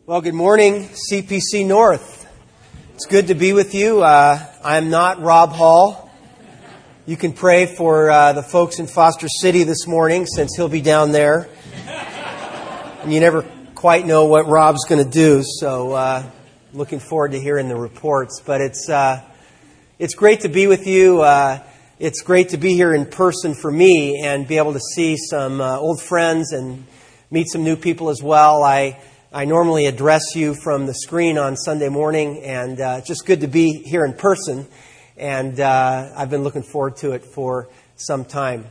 Well, good morning, CPC North. It's good to be with you. I'm not Rob Hall. You can pray for the folks in Foster City this morning, since he'll be down there. And you never quite know what Rob's going to do, so looking forward to hearing the reports. But it's great to be with you. It's great to be here in person for me and be able to see some old friends and meet some new people as well. I normally address you from the screen on Sunday morning, and it's just good to be here in person. And I've been looking forward to it for some time.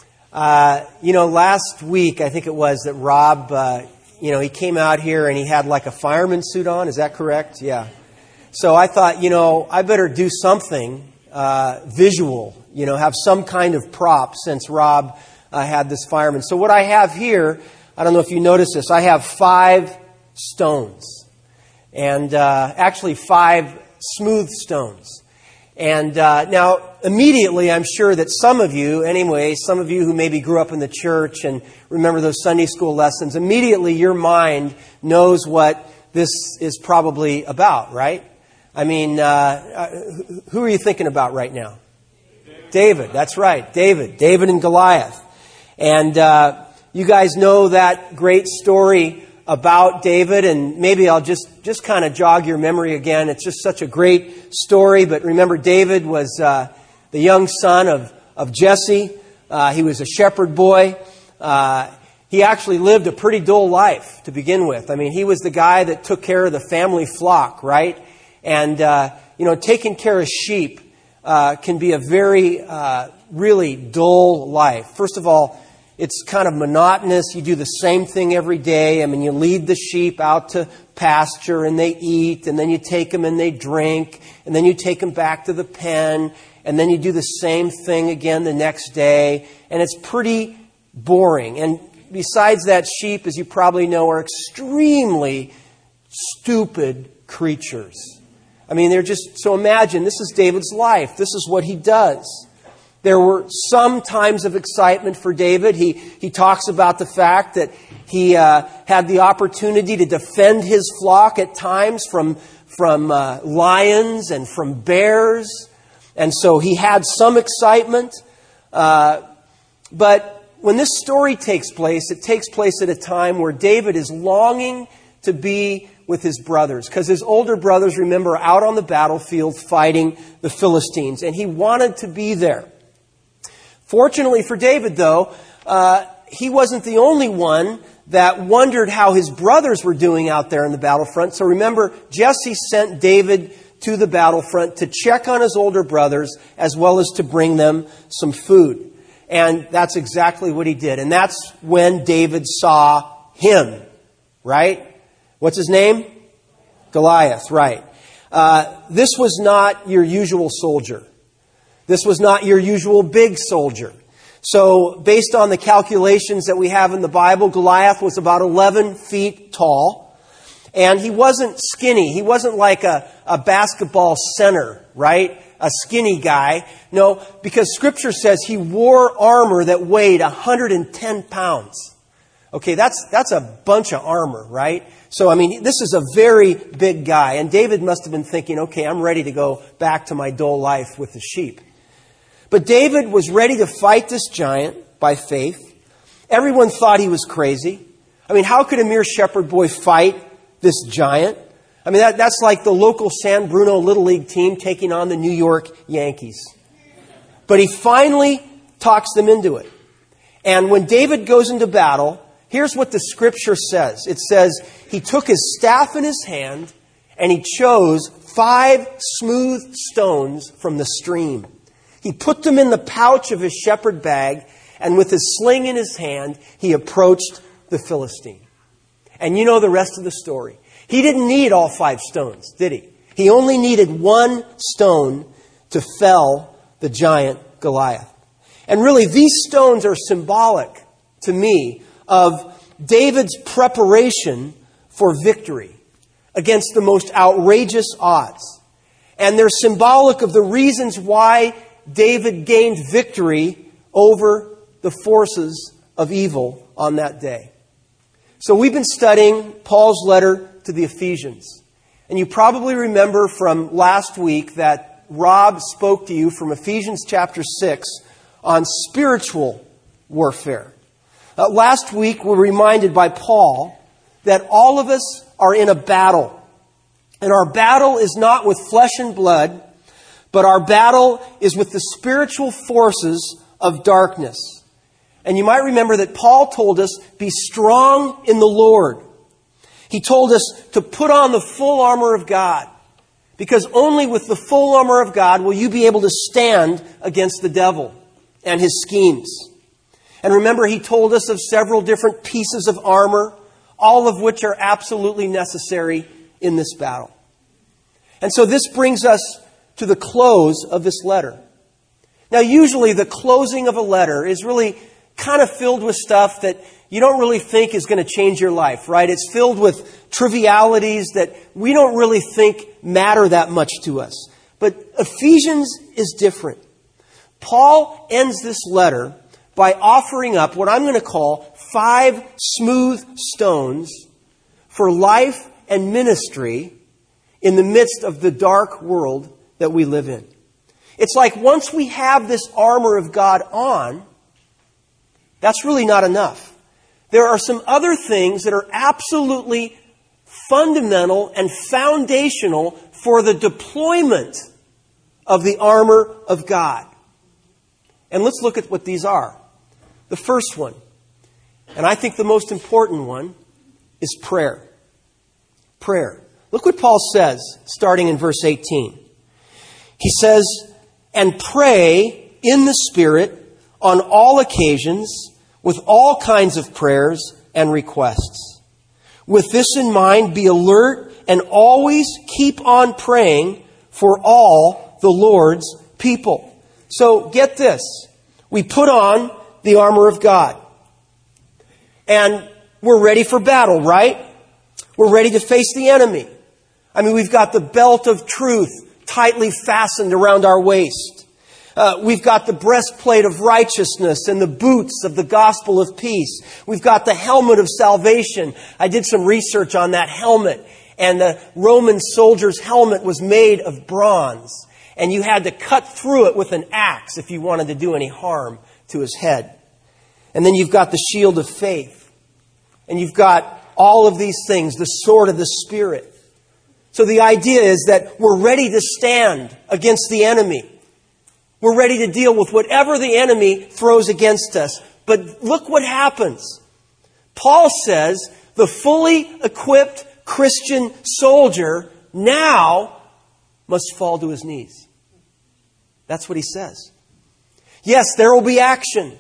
Last week, I think it was, that Rob, he came out here and he had like a fireman suit on. Is that correct? Yeah. So I thought, I better do something visual, have some kind of prop, since Rob had this fireman. So what I have here, I don't know if you notice this, I have 5 stones, and actually 5 smooth stones. And now, immediately, I'm sure that some of you who maybe grew up in the church and remember those Sunday school lessons, immediately your mind knows what this is probably about, right? I mean, who are you thinking about right now? David, that's right, David and Goliath. And you guys know that great story about David, and maybe I'll just kind of jog your memory again. It's just such a great story. But remember, David was the young son of Jesse. He was a shepherd boy. He actually lived a pretty dull life to begin with. I mean, he was the guy that took care of the family flock, right? And, taking care of sheep can be a very, really dull life. First of all, it's kind of monotonous. You do the same thing every day. I mean, you lead the sheep out to pasture and they eat, and then you take them and they drink, and then you take them back to the pen, and then you do the same thing again the next day. And it's pretty boring. And besides that, sheep, as you probably know, are extremely stupid creatures. I mean, so imagine, this is David's life. This is what he does. There were some times of excitement for David. He talks about the fact that he had the opportunity to defend his flock at times from lions and from bears. And so he had some excitement. But when this story takes place, it takes place at a time where David is longing to be with his brothers, because his older brothers, remember, are out on the battlefield fighting the Philistines, and he wanted to be there. Fortunately for David, though, he wasn't the only one that wondered how his brothers were doing out there in the battlefront. So remember, Jesse sent David to the battlefront to check on his older brothers, as well as to bring them some food. And that's exactly what he did. And that's when David saw him, right? What's his name? Goliath, right. This was not your usual soldier. This was not your usual big soldier. So, based on the calculations that we have in the Bible, Goliath was about 11 feet tall. And he wasn't skinny. He wasn't like a basketball center, right? A skinny guy. No, because Scripture says he wore armor that weighed 110 pounds. Okay, that's a bunch of armor, right? So, I mean, this is a very big guy. And David must have been thinking, okay, I'm ready to go back to my dull life with the sheep. But David was ready to fight this giant by faith. Everyone thought he was crazy. I mean, how could a mere shepherd boy fight this giant? I mean, that's like the local San Bruno Little League team taking on the New York Yankees. But he finally talks them into it. And when David goes into battle, here's what the Scripture says. It says, he took his staff in his hand and he chose 5 smooth stones from the stream. He put them in the pouch of his shepherd bag, and with his sling in his hand, he approached the Philistine. And you know the rest of the story. He didn't need all 5 stones, did he? He only needed 1 stone to fell the giant Goliath. And really, these stones are symbolic to me of David's preparation for victory against the most outrageous odds. And they're symbolic of the reasons why David gained victory over the forces of evil on that day. So we've been studying Paul's letter to the Ephesians. And you probably remember from last week that Rob spoke to you from Ephesians chapter 6 on spiritual warfare. Last week, we're reminded by Paul that all of us are in a battle. And our battle is not with flesh and blood, but our battle is with the spiritual forces of darkness. And you might remember that Paul told us, be strong in the Lord. He told us to put on the full armor of God, because only with the full armor of God will you be able to stand against the devil and his schemes. And remember, he told us of several different pieces of armor, all of which are absolutely necessary in this battle. And so this brings us to the close of this letter. Now, usually the closing of a letter is really kind of filled with stuff that you don't really think is going to change your life, right? It's filled with trivialities that we don't really think matter that much to us. But Ephesians is different. Paul ends this letter by offering up what I'm going to call 5 smooth stones for life and ministry in the midst of the dark world that we live in. It's like once we have this armor of God on, that's really not enough. There are some other things that are absolutely fundamental and foundational for the deployment of the armor of God. And let's look at what these are. The first one, and I think the most important one, is prayer. Prayer. Look what Paul says, starting in verse 18. He says, and pray in the Spirit on all occasions with all kinds of prayers and requests. With this in mind, be alert and always keep on praying for all the Lord's people. So get this. We put on the armor of God. And we're ready for battle, right? We're ready to face the enemy. I mean, we've got the belt of truth tightly fastened around our waist. We've got the breastplate of righteousness and the boots of the gospel of peace. We've got the helmet of salvation. I did some research on that helmet. And the Roman soldier's helmet was made of bronze. And you had to cut through it with an axe if you wanted to do any harm to his head. And then you've got the shield of faith. And you've got all of these things, the sword of the Spirit. So the idea is that we're ready to stand against the enemy. We're ready to deal with whatever the enemy throws against us. But look what happens. Paul says the fully equipped Christian soldier now must fall to his knees. That's what he says. Yes, there will be action.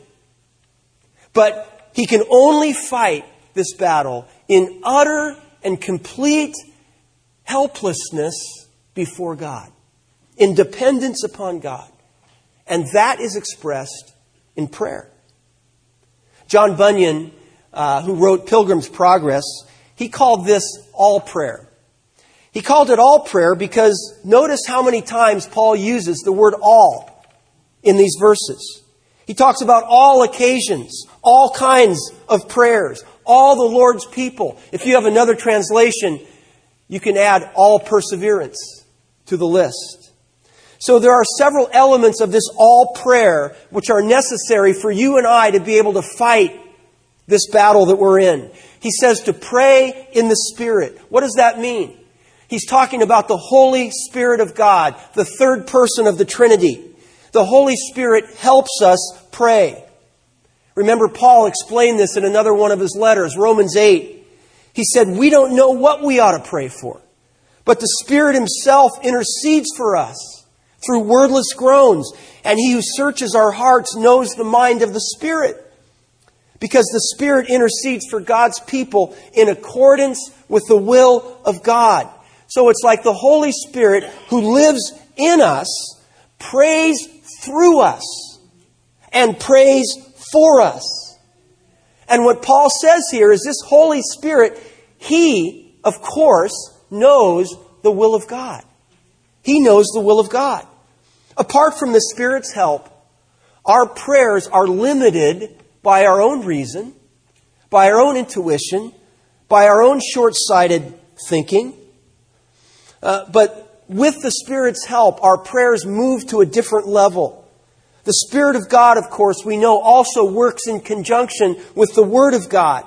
But he can only fight this battle in utter and complete helplessness before God, in dependence upon God. And that is expressed in prayer. John Bunyan, who wrote Pilgrim's Progress, he called this all prayer. He called it all prayer because notice how many times Paul uses the word all in these verses. He talks about all occasions, all kinds of prayers, all the Lord's people. If you have another translation, you can add all perseverance to the list. So there are several elements of this all prayer which are necessary for you and I to be able to fight this battle that we're in. He says to pray in the Spirit. What does that mean? He's talking about the Holy Spirit of God, the third person of the Trinity. The Holy Spirit helps us pray. Remember, Paul explained this in another one of his letters, Romans 8. He said, we don't know what we ought to pray for, but the Spirit Himself intercedes for us through wordless groans, and He who searches our hearts knows the mind of the Spirit, because the Spirit intercedes for God's people in accordance with the will of God. So it's like the Holy Spirit who lives in us prays through us and prays for us. And what Paul says here is this Holy Spirit, He, of course, knows the will of God. He knows the will of God. Apart from the Spirit's help, our prayers are limited by our own reason, by our own intuition, by our own short-sighted thinking. But with the Spirit's help, our prayers move to a different level. The Spirit of God, of course, we know also works in conjunction with the Word of God,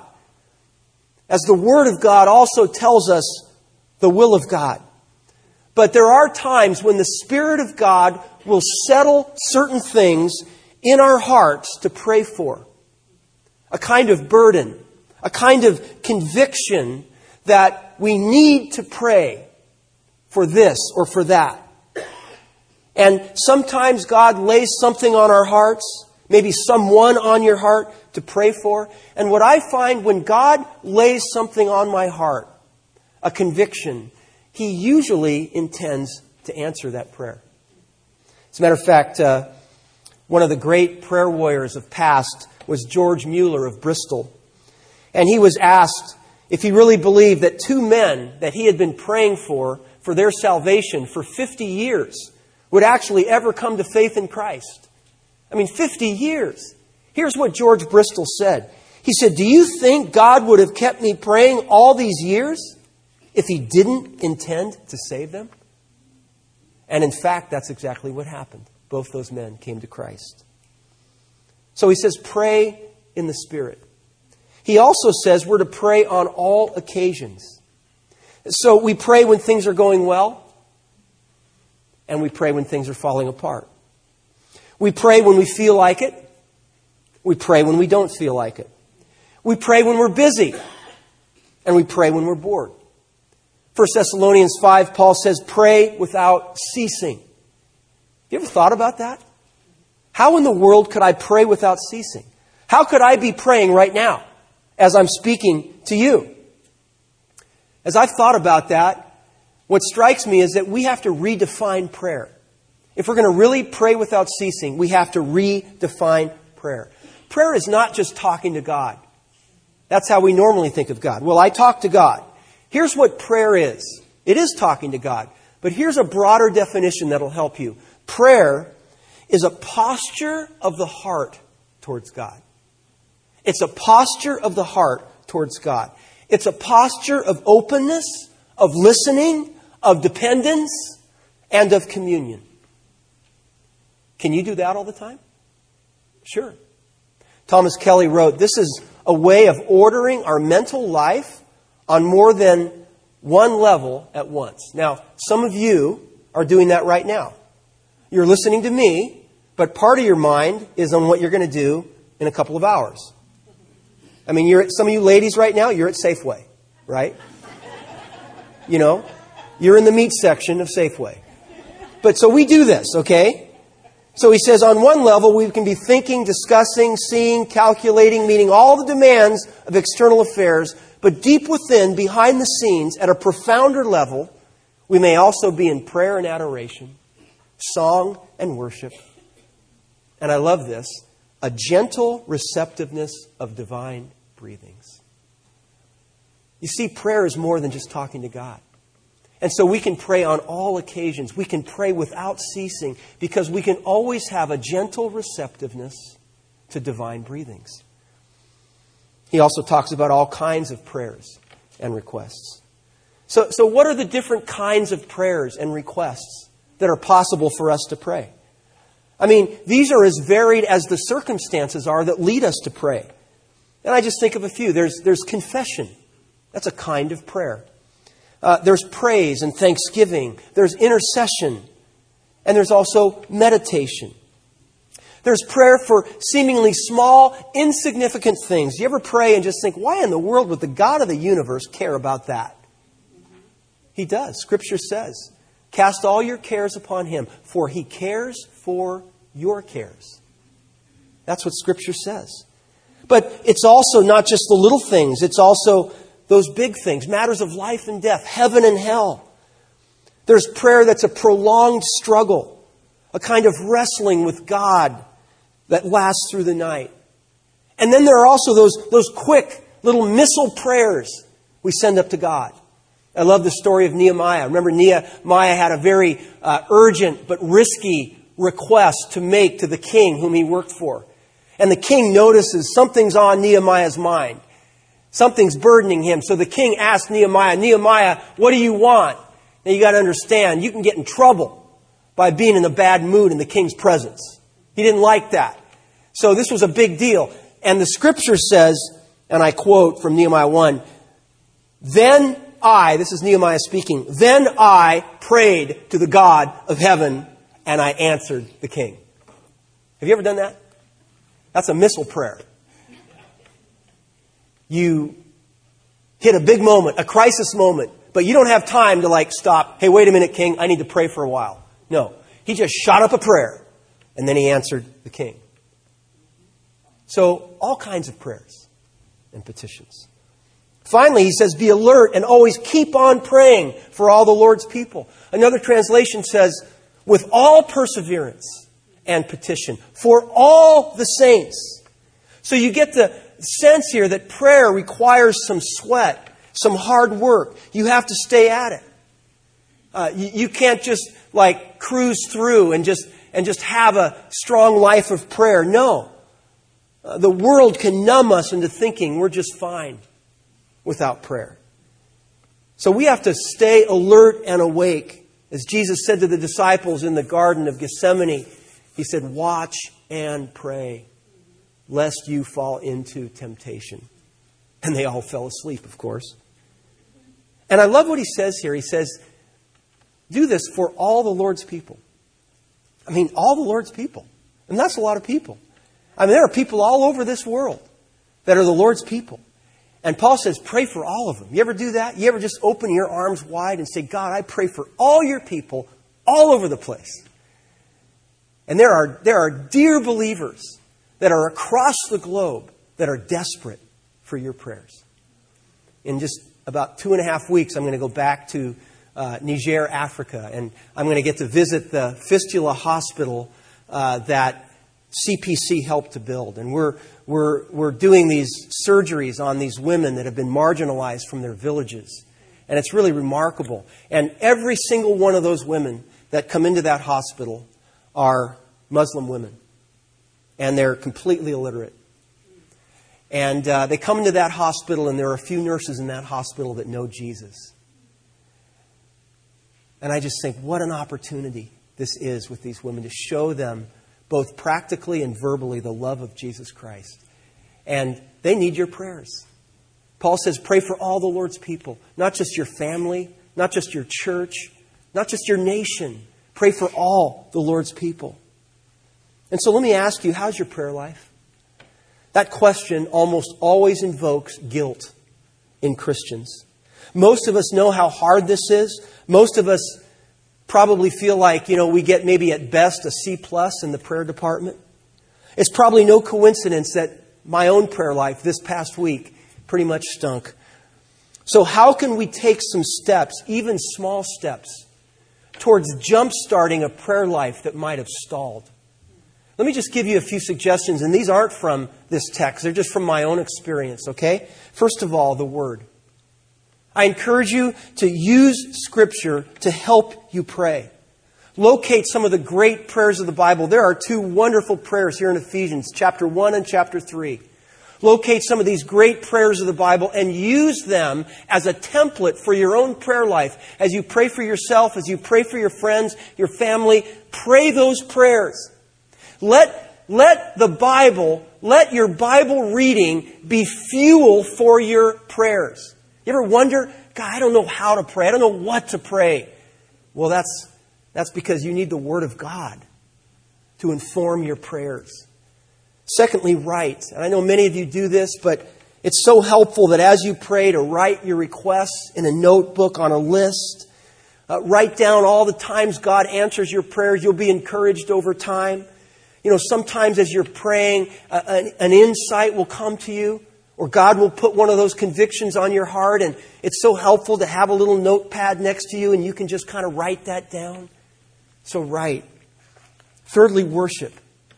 as the Word of God also tells us the will of God. But there are times when the Spirit of God will settle certain things in our hearts to pray for. A kind of burden, a kind of conviction that we need to pray for this or for that. And sometimes God lays something on our hearts, maybe someone on your heart to pray for. And what I find when God lays something on my heart, a conviction, He usually intends to answer that prayer. As a matter of fact, one of the great prayer warriors of past was George Mueller of Bristol. And he was asked if he really believed that two men that he had been praying for their salvation for 50 years would actually ever come to faith in Christ. I mean, 50 years. Here's what George Bristol said. He said, "Do you think God would have kept me praying all these years if He didn't intend to save them?" And in fact, that's exactly what happened. Both those men came to Christ. So he says, pray in the Spirit. He also says we're to pray on all occasions. So we pray when things are going well, and we pray when things are falling apart. We pray when we feel like it. We pray when we don't feel like it. We pray when we're busy, and we pray when we're bored. 1 Thessalonians 5, Paul says, pray without ceasing. You ever thought about that? How in the world could I pray without ceasing? How could I be praying right now as I'm speaking to you? As I've thought about that, what strikes me is that we have to redefine prayer. If we're going to really pray without ceasing, we have to redefine prayer. Prayer is not just talking to God. That's how we normally think of God. Well, I talk to God. Here's what prayer is. It is talking to God. But here's a broader definition that'll help you. Prayer is a posture of the heart towards God. It's a posture of the heart towards God. It's a posture of openness, of listening, of dependence, and of communion. Can you do that all the time? Sure. Thomas Kelly wrote, "This is a way of ordering our mental life on more than one level at once." Now, some of you are doing that right now. You're listening to me, but part of your mind is on what you're going to do in a couple of hours. I mean, some of you ladies right now, you're at Safeway, right? You know, you're in the meat section of Safeway. But so we do this, okay? So he says on one level, we can be thinking, discussing, seeing, calculating, meeting all the demands of external affairs. But deep within, behind the scenes, at a profounder level, we may also be in prayer and adoration, song and worship. And I love this, a gentle receptiveness of divine breathings. You see, prayer is more than just talking to God. And so we can pray on all occasions. We can pray without ceasing because we can always have a gentle receptiveness to divine breathings. He also talks about all kinds of prayers and requests. So what are the different kinds of prayers and requests that are possible for us to pray? I mean, these are as varied as the circumstances are that lead us to pray. And I just think of a few. There's confession. That's a kind of prayer. There's praise and thanksgiving. There's intercession. And there's also meditation. There's prayer for seemingly small, insignificant things. You ever pray and just think, why in the world would the God of the universe care about that? He does. Scripture says, cast all your cares upon Him, for He cares for your cares. That's what Scripture says. But it's also not just the little things. It's also those big things, matters of life and death, heaven and hell. There's prayer that's a prolonged struggle, a kind of wrestling with God that lasts through the night. And then there are also those quick little missile prayers we send up to God. I love the story of Nehemiah. Remember, Nehemiah had a very urgent but risky request to make to the king whom he worked for. And the king notices something's on Nehemiah's mind. Something's burdening him. So the king asked Nehemiah, Nehemiah, what do you want? Now you got to understand, you can get in trouble by being in a bad mood in the king's presence. He didn't like that. So this was a big deal. And the scripture says, and I quote from Nehemiah 1, Then I, this is Nehemiah speaking, then I prayed to the God of heaven and I answered the king. Have you ever done that? That's a missile prayer. You hit a big moment, a crisis moment, but you don't have time to stop. Hey, wait a minute, king, I need to pray for a while. No, he just shot up a prayer and then he answered the king. So all kinds of prayers and petitions. Finally, he says, be alert and always keep on praying for all the Lord's people. Another translation says, with all perseverance and petition for all the saints. So you get the sense here that prayer requires some sweat, some hard work. You have to stay at it. You can't just cruise through and just have a strong life of prayer. No. The world can numb us into thinking we're just fine without prayer. So we have to stay alert and awake. As Jesus said to the disciples in the Garden of Gethsemane, He said, watch and pray, lest you fall into temptation. And they all fell asleep, of course. And I love what He says here. He says, do this for all the Lord's people. I mean, all the Lord's people. And that's a lot of people. I mean, there are people all over this world that are the Lord's people. And Paul says, pray for all of them. You ever do that? You ever just open your arms wide and say, God, I pray for all your people all over the place. And there are dear believers that are across the globe that are desperate for your prayers. In just about 2.5 weeks, I'm going to go back to Niger, Africa, and I'm going to get to visit the fistula hospital that CPC helped to build. And we're doing these surgeries on these women that have been marginalized from their villages. And it's really remarkable. And every single one of those women that come into that hospital are Muslim women. And they're completely illiterate. And they come into that hospital, and there are a few nurses in that hospital that know Jesus. And I just think, what an opportunity this is with these women to show them both practically and verbally the love of Jesus Christ. And they need your prayers. Paul says, pray for all the Lord's people, not just your family, not just your church, not just your nation. Pray for all the Lord's people. And so let me ask you, how's your prayer life? That question almost always invokes guilt in Christians. Most of us know how hard this is. Most of us probably feel like, we get maybe at best a C+ in the prayer department. It's probably no coincidence that my own prayer life this past week pretty much stunk. So how can we take some steps, even small steps, towards jump-starting a prayer life that might have stalled? Let me just give you a few suggestions, and these aren't from this text. They're just from my own experience, okay? First of all, the Word. I encourage you to use Scripture to help you pray. Locate some of the great prayers of the Bible. There are 2 wonderful prayers here in Ephesians, chapter 1 and chapter 3. Locate some of these great prayers of the Bible and use them as a template for your own prayer life. As you pray for yourself, as you pray for your friends, your family, pray those prayers. Let the Bible, let your Bible reading be fuel for your prayers. You ever wonder, God, I don't know how to pray. I don't know what to pray. Well, that's because you need the Word of God to inform your prayers. Secondly, write. And I know many of you do this, but it's so helpful that as you pray to write your requests in a notebook on a list. Write down all the times God answers your prayers. You'll be encouraged over time. Sometimes as you're praying, an insight will come to you. Or God will put one of those convictions on your heart, and it's so helpful to have a little notepad next to you, and you can just kind of write that down. So write. Thirdly, worship.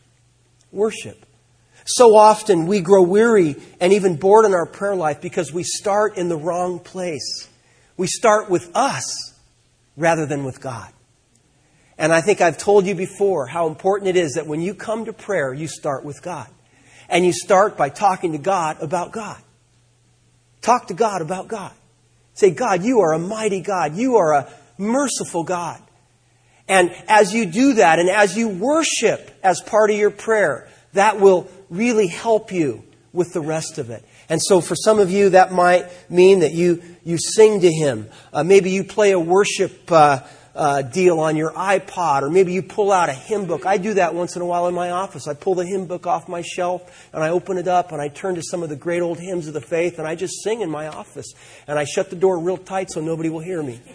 Worship. So often we grow weary and even bored in our prayer life because we start in the wrong place. We start with us rather than with God. And I think I've told you before how important it is that when you come to prayer, you start with God. And you start by talking to God about God. Talk to God about God. Say, God, you are a mighty God. You are a merciful God. And as you do that, and as you worship as part of your prayer, that will really help you with the rest of it. And so for some of you, that might mean that you sing to Him. Maybe you play a worship deal on your iPod, or maybe you pull out a hymn book. I do that once in a while in my office. I pull the hymn book off my shelf, and I open it up, and I turn to some of the great old hymns of the faith, and I just sing in my office. And I shut the door real tight so nobody will hear me.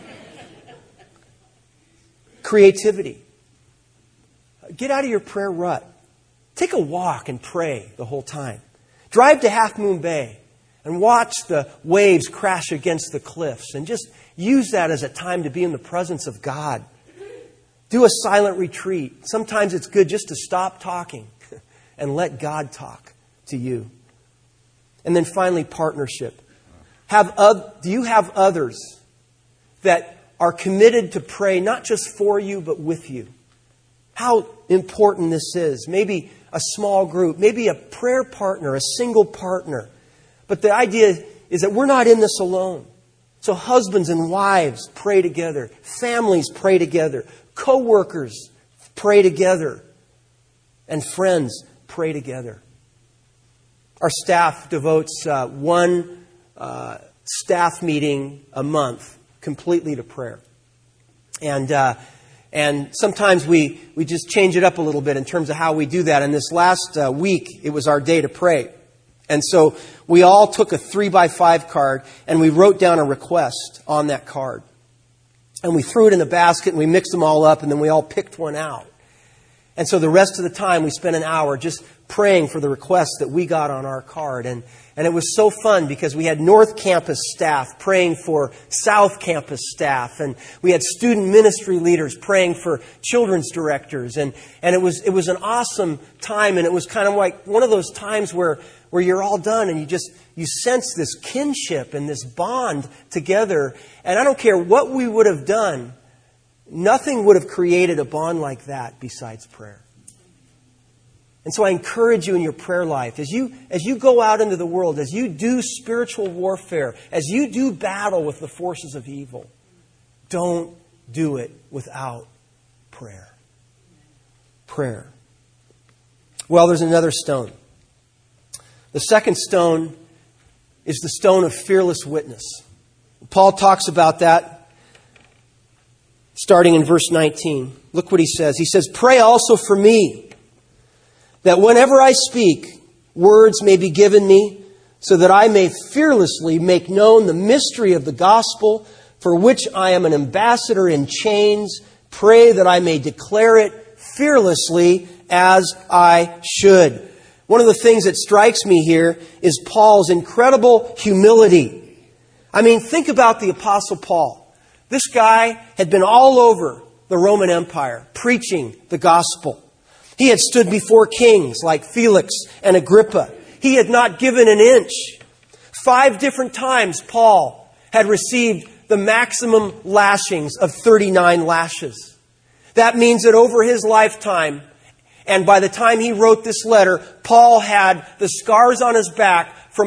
Creativity. Get out of your prayer rut. Take a walk and pray the whole time. Drive to Half Moon Bay and watch the waves crash against the cliffs, and just use that as a time to be in the presence of God. Do a silent retreat. Sometimes it's good just to stop talking and let God talk to you. And then finally, partnership. Do you have others that are committed to pray not just for you, but with you? How important this is. Maybe a small group, maybe a prayer partner, a single partner. But the idea is that we're not in this alone. So husbands and wives pray together. Families pray together. Co-workers pray together. And friends pray together. Our staff devotes one staff meeting a month completely to prayer. And sometimes we just change it up a little bit in terms of how we do that. And this last week, it was our day to pray. And so we all took a 3x5 card and we wrote down a request on that card. And we threw it in a basket and we mixed them all up, and then we all picked one out. And so the rest of the time we spent an hour just praying for the requests that we got on our card. And it was so fun because we had North Campus staff praying for South Campus staff. And we had student ministry leaders praying for children's directors. And it was an awesome time. And it was kind of like one of those times where you're all done and you sense this kinship and this bond together. And I don't care what we would have done, nothing would have created a bond like that besides prayer. And so I encourage you in your prayer life, as you go out into the world, as you do spiritual warfare, as you do battle with the forces of evil, don't do it without prayer. Prayer. Well, there's another stone. The second stone is the stone of fearless witness. Paul talks about that starting in verse 19. Look what he says. He says, "Pray also for me, that whenever I speak, words may be given me, so that I may fearlessly make known the mystery of the gospel, for which I am an ambassador in chains. Pray that I may declare it fearlessly as I should." One of the things that strikes me here is Paul's incredible humility. I mean, think about the Apostle Paul. This guy had been all over the Roman Empire preaching the gospel. He had stood before kings like Felix and Agrippa. He had not given an inch. 5 different times Paul had received the maximum lashings of 39 lashes. That means that over his lifetime, and by the time he wrote this letter, Paul had the scars on his back from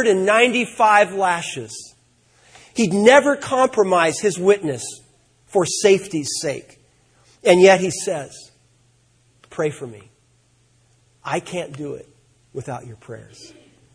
195 lashes. He'd never compromised his witness for safety's sake. And yet he says, "Pray for me. I can't do it without your prayers."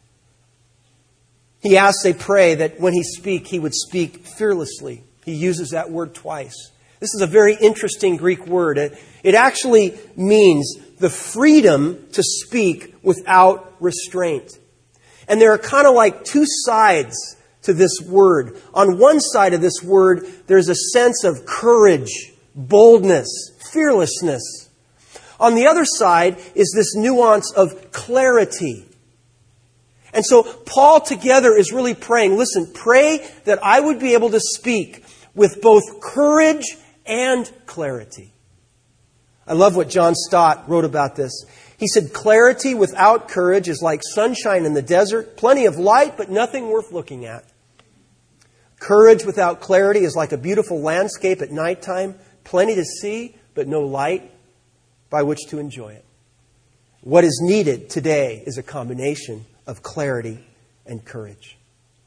He asks they pray that when he speak, he would speak fearlessly. He uses that word twice. This is a very interesting Greek word. It actually means the freedom to speak without restraint. And there are kind of like two sides to this word. On one side of this word, there's a sense of courage, boldness, fearlessness. On the other side is this nuance of clarity. And so Paul together is really praying, listen, pray that I would be able to speak with both courage and clarity. I love what John Stott wrote about this. He said, "Clarity without courage is like sunshine in the desert, plenty of light, but nothing worth looking at. Courage without clarity is like a beautiful landscape at nighttime, plenty to see, but no light by which to enjoy it." What is needed today is a combination of clarity and courage.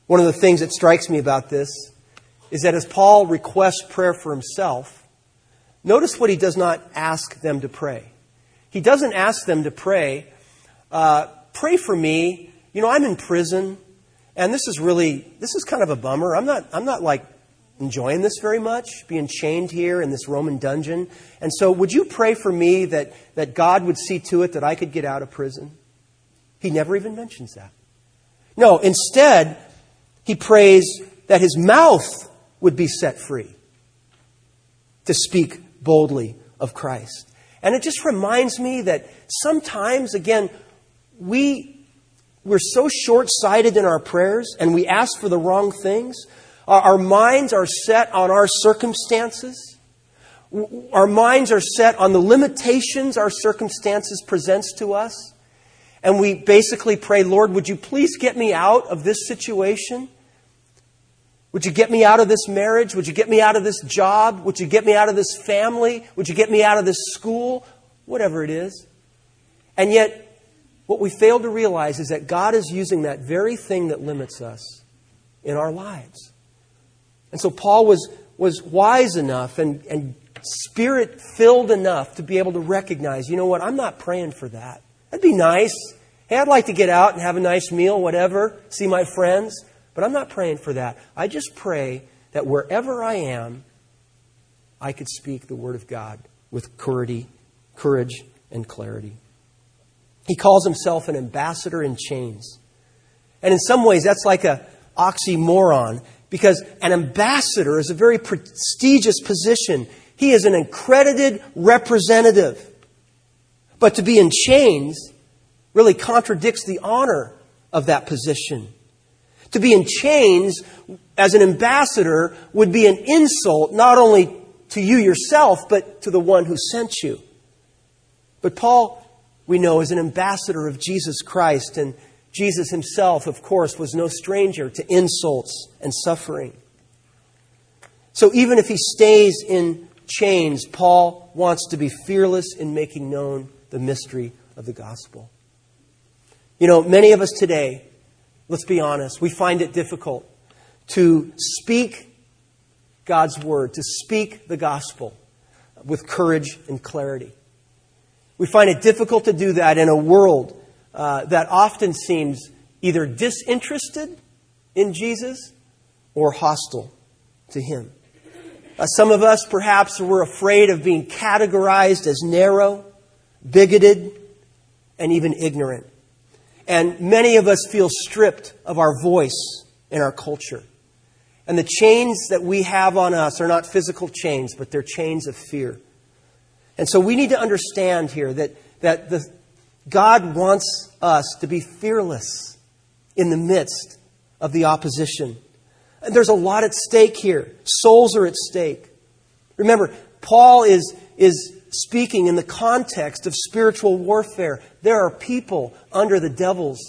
One of the things that strikes me about this is that as Paul requests prayer for himself, notice what he does not ask them to pray. He doesn't ask them to pray, pray for me. You know, I'm in prison, and this is kind of a bummer. I'm not like enjoying this very much, being chained here in this Roman dungeon. And so would you pray for me that God would see to it that I could get out of prison? He never even mentions that. No, instead, he prays that his mouth would be set free to speak boldly of Christ. And it just reminds me that sometimes, again, we're so short-sighted in our prayers and we ask for the wrong things. Our minds are set on our circumstances. Our minds are set on the limitations our circumstances presents to us. And we basically pray, Lord, would you please get me out of this situation? Would you get me out of this marriage? Would you get me out of this job? Would you get me out of this family? Would you get me out of this school? Whatever it is. And yet, what we fail to realize is that God is using that very thing that limits us in our lives. And so Paul was wise enough and Spirit-filled enough to be able to recognize, you know what, I'm not praying for that. That'd be nice. Hey, I'd like to get out and have a nice meal, whatever, see my friends. But I'm not praying for that. I just pray that wherever I am, I could speak the Word of God with courage and clarity. He calls himself an ambassador in chains. And in some ways, that's like an oxymoron, because an ambassador is a very prestigious position. He is an accredited representative. But to be in chains really contradicts the honor of that position. To be in chains as an ambassador would be an insult not only to you yourself, but to the one who sent you. But Paul, we know, is an ambassador of Jesus Christ, and Jesus himself, of course, was no stranger to insults and suffering. So even if he stays in chains, Paul wants to be fearless in making known the mystery of the gospel. You know, many of us today, let's be honest, we find it difficult to speak God's word, to speak the gospel with courage and clarity. We find it difficult to do that in a world that often seems either disinterested in Jesus or hostile to Him. Some of us perhaps were afraid of being categorized as narrow, bigoted, and even ignorant. And many of us feel stripped of our voice in our culture. And the chains that we have on us are not physical chains, but they're chains of fear. And so we need to understand here that God wants us to be fearless in the midst of the opposition. And there's a lot at stake here. Souls are at stake. Remember, Paul is speaking in the context of spiritual warfare. There are people under the devil's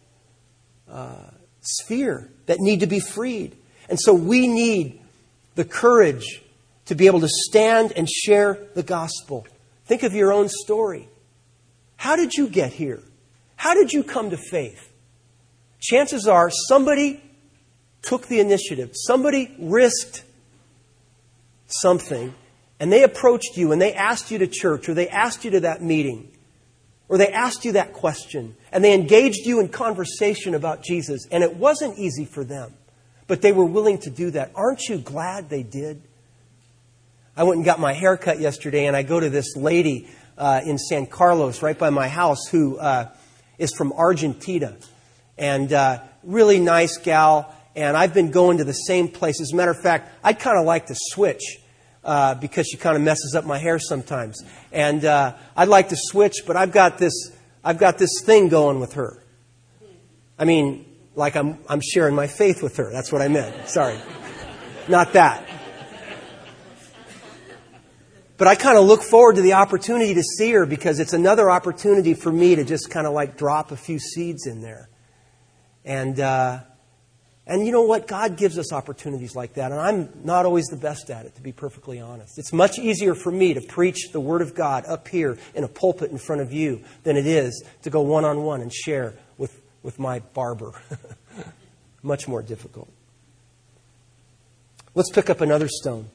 sphere that need to be freed. And so we need the courage to be able to stand and share the gospel. Think of your own story. How did you get here? How did you come to faith? Chances are somebody took the initiative. Somebody risked something, and they approached you and they asked you to church, or they asked you to that meeting, or they asked you that question, and they engaged you in conversation about Jesus. And it wasn't easy for them, but they were willing to do that. Aren't you glad they did? I went and got my hair cut yesterday, and I go to this lady in San Carlos, right by my house, who is from Argentina. And really nice gal. And I've been going to the same place. As a matter of fact, I'd kind of like to switch because she kind of messes up my hair sometimes. And I'd like to switch, but I've got this thing going with her. I mean, like I'm sharing my faith with her. That's what I meant. Sorry. Not that. But I kind of look forward to the opportunity to see her, because it's another opportunity for me to just kind of like drop a few seeds in there. And you know what? God gives us opportunities like that. And I'm not always the best at it, to be perfectly honest. It's much easier for me to preach the Word of God up here in a pulpit in front of you than it is to go one-on-one and share with my barber, Much more difficult. Let's pick up another stone.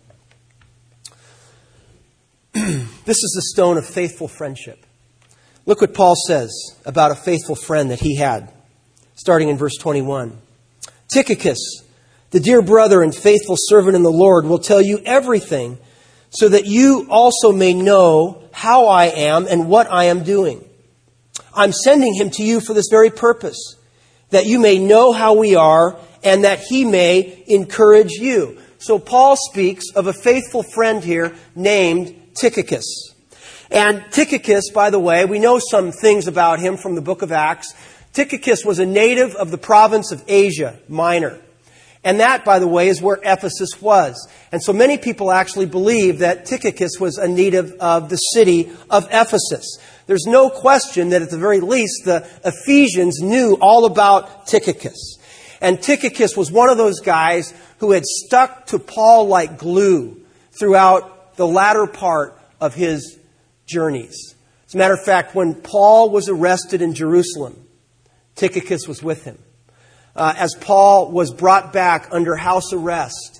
This is the stone of faithful friendship. Look what Paul says about a faithful friend that he had, starting in verse 21. Tychicus, the dear brother and faithful servant in the Lord, will tell you everything so that you also may know how I am and what I am doing. I'm sending him to you for this very purpose, that you may know how we are and that he may encourage you. So Paul speaks of a faithful friend here named Tychicus. And Tychicus, by the way, we know some things about him from the book of Acts. Tychicus was a native of the province of Asia Minor. And that, by the way, is where Ephesus was. And so many people actually believe that Tychicus was a native of the city of Ephesus. There's no question that at the very least the Ephesians knew all about Tychicus. And Tychicus was one of those guys who had stuck to Paul like glue throughout the latter part of his journeys. As a matter of fact, when Paul was arrested in Jerusalem, Tychicus was with him. As Paul was brought back under house arrest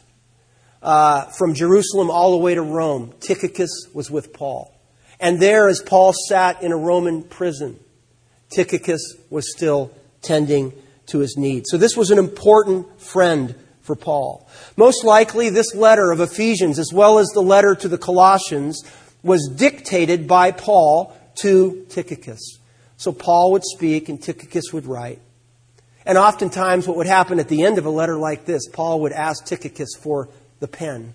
from Jerusalem all the way to Rome, Tychicus was with Paul. And there, as Paul sat in a Roman prison, Tychicus was still tending to his needs. So this was an important friend for Paul. Most likely, this letter of Ephesians, as well as the letter to the Colossians, was dictated by Paul to Tychicus. So Paul would speak and Tychicus would write. And oftentimes what would happen at the end of a letter like this, Paul would ask Tychicus for the pen.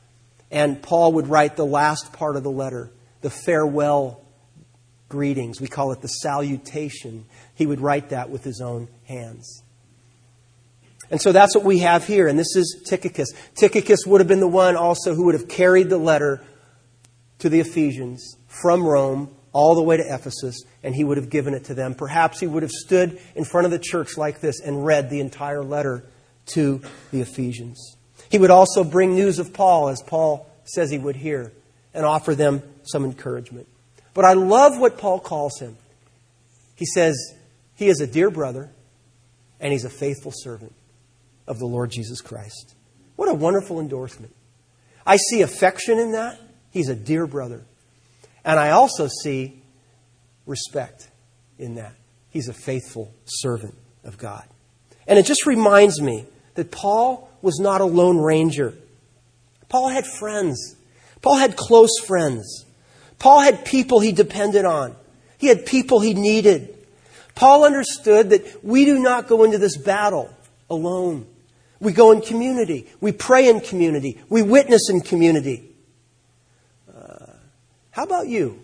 And Paul would write the last part of the letter, the farewell greetings. We call it the salutation. He would write that with his own hands. And so that's what we have here. And this is Tychicus. Tychicus would have been the one also who would have carried the letter to the Ephesians from Rome all the way to Ephesus, and he would have given it to them. Perhaps he would have stood in front of the church like this and read the entire letter to the Ephesians. He would also bring news of Paul, as Paul says he would here, and offer them some encouragement. But I love what Paul calls him. He says he is a dear brother and he's a faithful servant of the Lord Jesus Christ. What a wonderful endorsement. I see affection in that. He's a dear brother. And I also see respect in that. He's a faithful servant of God. And it just reminds me that Paul was not a lone ranger. Paul had friends. Paul had close friends. Paul had people he depended on. He had people he needed. Paul understood that we do not go into this battle alone. We go in community. We pray in community. We witness in community. How about you?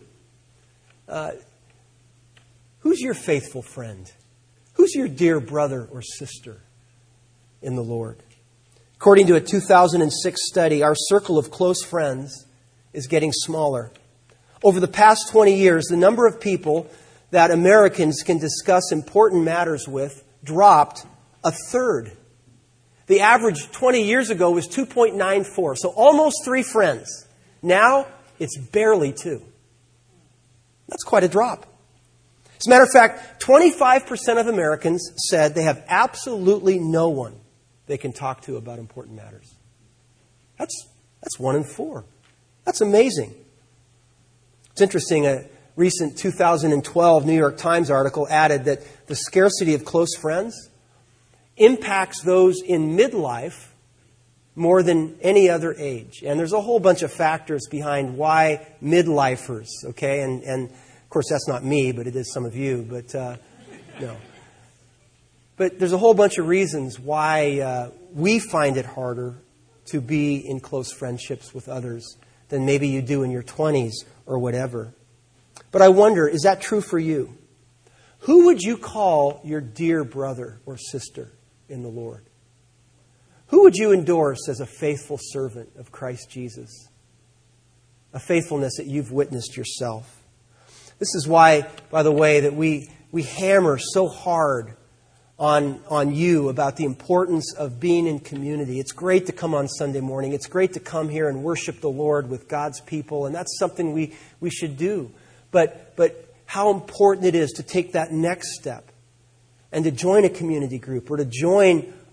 Who's your faithful friend? Who's your dear brother or sister in the Lord? According to a 2006 study, our circle of close friends is getting smaller. Over the past 20 years, the number of people that Americans can discuss important matters with dropped a third. The average 20 years ago was 2.94, so almost 3 friends. Now, it's barely 2. That's quite a drop. As a matter of fact, 25% of Americans said they have absolutely no one they can talk to about important matters. That's 1 in 4. That's amazing. It's interesting, a recent 2012 New York Times article added that the scarcity of close friends impacts those in midlife more than any other age. And there's a whole bunch of factors behind why midlifers, okay? And of course, that's not me, but it is some of you. But no. But there's a whole bunch of reasons why we find it harder to be in close friendships with others than maybe you do in your 20s or whatever. But I wonder, is that true for you? Who would you call your dear brother or sister in the Lord? Who would you endorse as a faithful servant of Christ Jesus? A faithfulness that you've witnessed yourself. This is why, by the way, that we hammer so hard on you about the importance of being in community. It's great to come on Sunday morning. It's great to come here and worship the Lord with God's people, and that's something we should do. But how important it is to take that next step and to join a community group or to join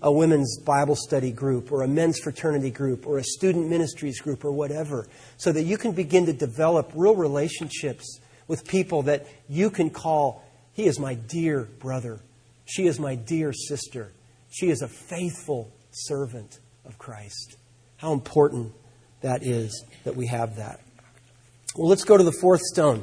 a women's Bible study group or a men's fraternity group or a student ministries group or whatever, so that you can begin to develop real relationships with people that you can call, he is my dear brother. She is my dear sister. She is a faithful servant of Christ. How important that is that we have that. Well, let's go to the fourth stone.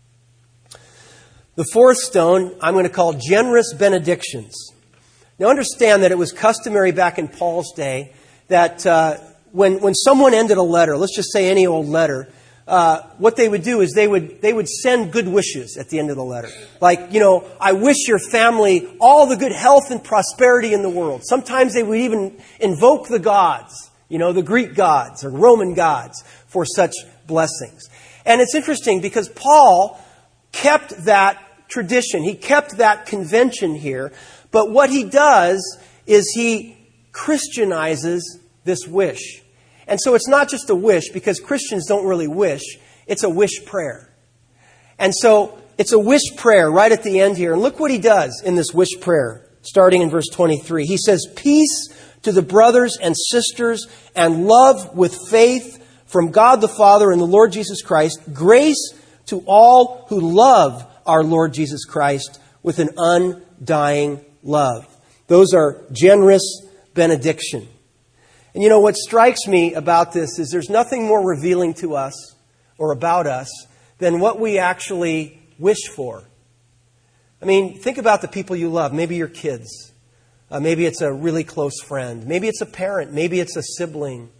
The fourth stone I'm going to call generous benedictions. Now understand that it was customary back in Paul's day that when someone ended a letter, let's just say any old letter, what they would do is they would send good wishes at the end of the letter. Like, I wish your family all the good health and prosperity in the world. Sometimes they would even invoke the gods, the Greek gods or Roman gods for such blessings. And it's interesting because Paul kept that tradition. He kept that convention here. But what he does is he Christianizes this wish. And so it's not just a wish, because Christians don't really wish. It's a wish prayer. And so it's a wish prayer right at the end here. And look what he does in this wish prayer, starting in verse 23. He says, "Peace to the brothers and sisters and love with faith from God the Father and the Lord Jesus Christ. Grace to all who love our Lord Jesus Christ with an undying love." Those are generous benediction. And what strikes me about this is there's nothing more revealing to us or about us than what we actually wish for. I mean, think about the people you love. Maybe your kids. Maybe it's a really close friend. Maybe it's a parent. Maybe it's a sibling.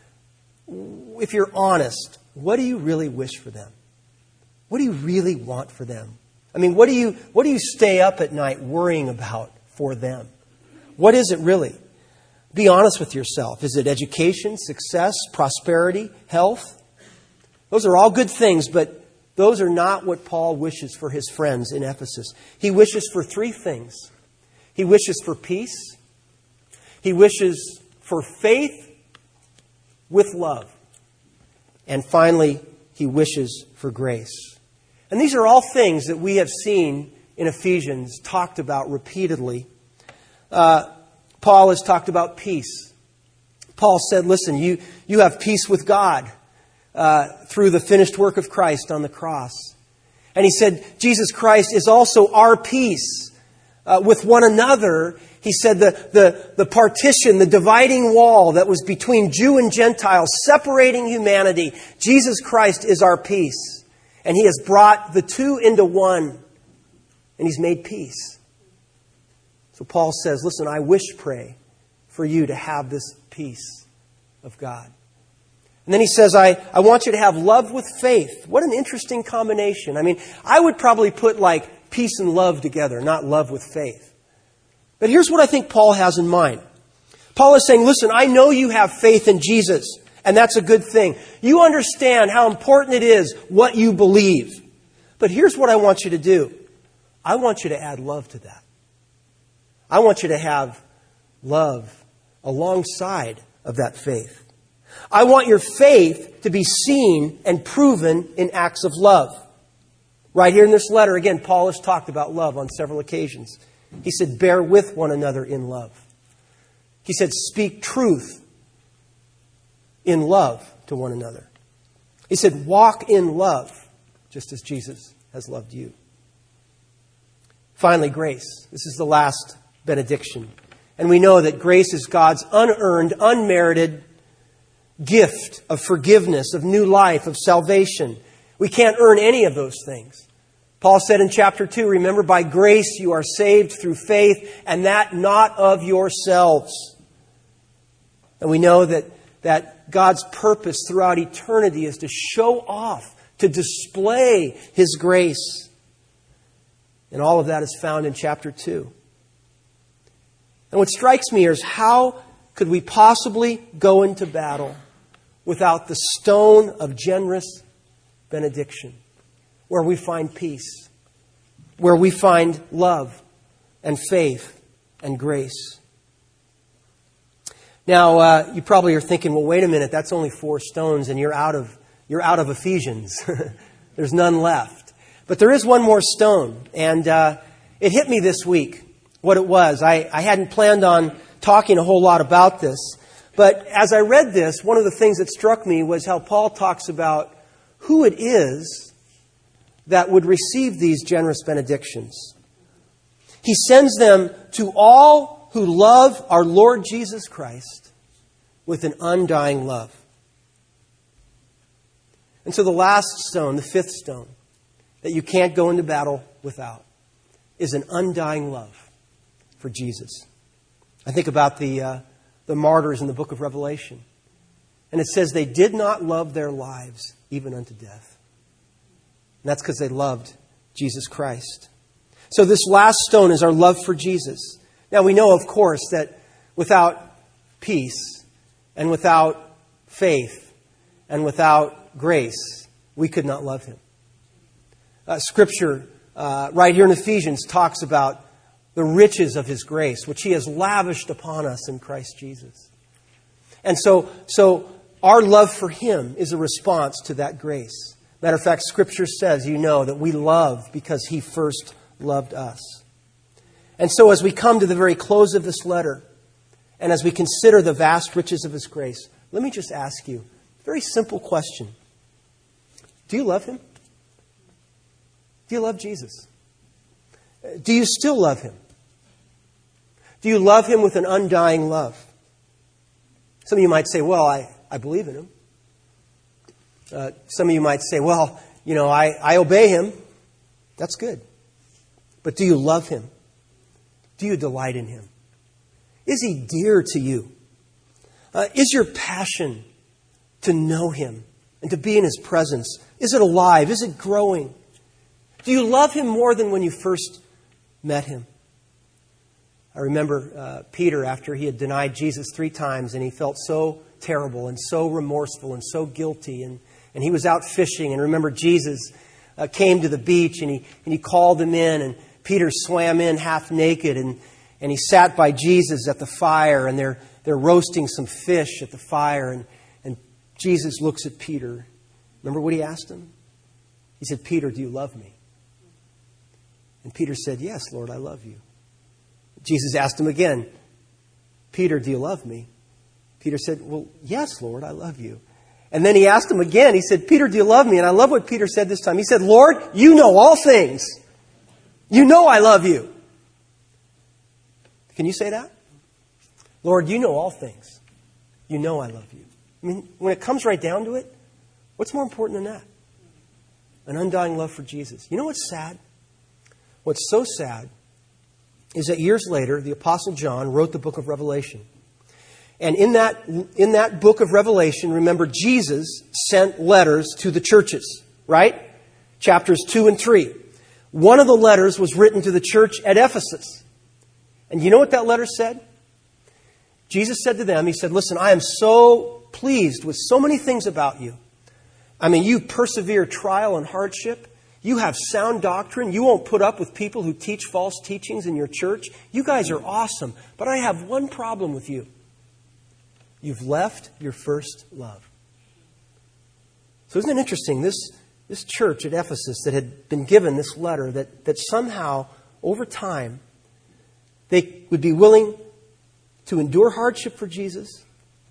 If you're honest, what do you really wish for them? What do you really want for them? I mean, what do you stay up at night worrying about for them? What is it really? Be honest with yourself. Is it education, success, prosperity, health? Those are all good things, but those are not what Paul wishes for his friends in Ephesus. He wishes for three things. He wishes for peace. He wishes for faith with love. And finally, he wishes for grace. And these are all things that we have seen in Ephesians talked about repeatedly. Paul has talked about peace. Paul said, listen, you have peace with God through the finished work of Christ on the cross. And he said, Jesus Christ is also our peace with one another. He said the partition, the dividing wall that was between Jew and Gentile, separating humanity. Jesus Christ is our peace. And He has brought the two into one. And He's made peace. So Paul says, listen, I pray for you to have this peace of God. And then he says, I want you to have love with faith. What an interesting combination. I mean, I would probably put like peace and love together, not love with faith. But here's what I think Paul has in mind. Paul is saying, listen, I know you have faith in Jesus, and that's a good thing. You understand how important it is what you believe. But here's what I want you to do. I want you to add love to that. I want you to have love alongside of that faith. I want your faith to be seen and proven in acts of love. Right here in this letter, again, Paul has talked about love on several occasions. He said, bear with one another in love. He said, speak truth in love to one another. He said, walk in love, just as Jesus has loved you. Finally, grace. This is the last benediction. And we know that grace is God's unearned, unmerited gift of forgiveness, of new life, of salvation. We can't earn any of those things. Paul said in chapter 2, remember, by grace you are saved through faith, and that not of yourselves. And we know that God's purpose throughout eternity is to show off, to display His grace. And all of that is found in chapter 2. And what strikes me is how could we possibly go into battle without the stone of generous benediction, where we find peace, where we find love and faith and grace. Now, you probably are thinking, well, wait a minute, that's only 4 stones and you're out of Ephesians. There's none left. But there is one more stone, and it hit me this week what it was. I hadn't planned on talking a whole lot about this. But as I read this, one of the things that struck me was how Paul talks about who it is that would receive these generous benedictions. He sends them to all who love our Lord Jesus Christ with an undying love. And so the last stone, the fifth stone, that you can't go into battle without, is an undying love for Jesus. I think about the martyrs in the book of Revelation. And it says they did not love their lives even unto death. And that's because they loved Jesus Christ. So this last stone is our love for Jesus. Now we know, of course, that without peace and without faith and without grace, we could not love Him. Scripture right here in Ephesians talks about the riches of His grace, which He has lavished upon us in Christ Jesus. And so our love for Him is a response to that grace. Matter of fact, Scripture says, you know, that we love because He first loved us. And so as we come to the very close of this letter, and as we consider the vast riches of His grace, let me just ask you a very simple question. Do you love Him? Do you love Jesus? Do you still love Him? Do you love Him with an undying love? Some of you might say, well, I believe in Him. Some of you might say, well, you know, I obey Him. That's good. But do you love Him? Do you delight in Him? Is He dear to you? Is your passion to know Him and to be in His presence? Is it alive? Is it growing? Do you love Him more than when you first met Him? I remember Peter, after he had denied Jesus 3 times, and he felt so terrible and so remorseful and so guilty. And he was out fishing. And remember, Jesus came to the beach and he called him in. And Peter swam in half naked. And he sat by Jesus at the fire. And they're roasting some fish at the fire. And Jesus looks at Peter. Remember what He asked him? He said, Peter, do you love me? And Peter said, yes, Lord, I love you. Jesus asked him again, Peter, do you love me? Peter said, well, yes, Lord, I love you. And then He asked him again. He said, Peter, do you love me? And I love what Peter said this time. He said, Lord, you know all things. You know I love you. Can you say that? Lord, you know all things. You know I love you. I mean, when it comes right down to it, what's more important than that? An undying love for Jesus. You know what's sad? What's so sad is that years later, the Apostle John wrote the book of Revelation. And in that book of Revelation, remember, Jesus sent letters to the churches, right? Chapters 2 and 3. One of the letters was written to the church at Ephesus. And you know what that letter said? Jesus said to them, He said, listen, I am so pleased with so many things about you. I mean, you persevere trial and hardship. You have sound doctrine. You won't put up with people who teach false teachings in your church. You guys are awesome. But I have one problem with you. You've left your first love. So isn't it interesting? This church at Ephesus that had been given this letter, that somehow, over time, they would be willing to endure hardship for Jesus.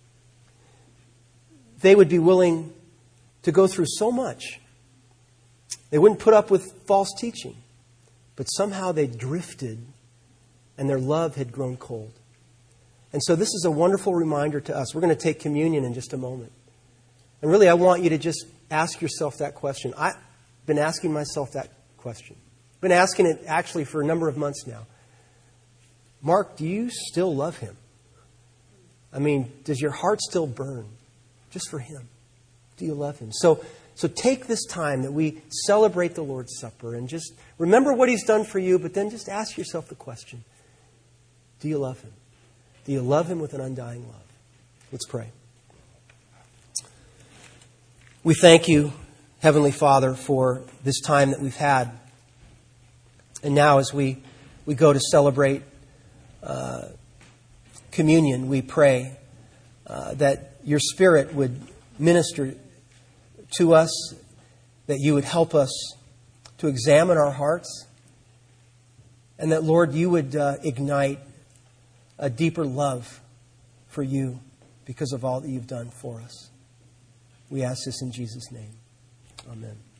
They would be willing to go through so much. They wouldn't put up with false teaching. But somehow they drifted and their love had grown cold. And so this is a wonderful reminder to us. We're going to take communion in just a moment. And really, I want you to just ask yourself that question. I've been asking myself that question. I've been asking it actually for a number of months now. Mark, do you still love Him? I mean, does your heart still burn just for Him? Do you love Him? So take this time that we celebrate the Lord's Supper and just remember what He's done for you, but then just ask yourself the question, do you love Him? Do you love Him with an undying love? Let's pray. We thank You, Heavenly Father, for this time that we've had. And now as we go to celebrate communion, we pray that Your Spirit would minister to us, that You would help us to examine our hearts, and that, Lord, You would ignite a deeper love for you because of all that you've done for us. We ask this in Jesus' name. Amen.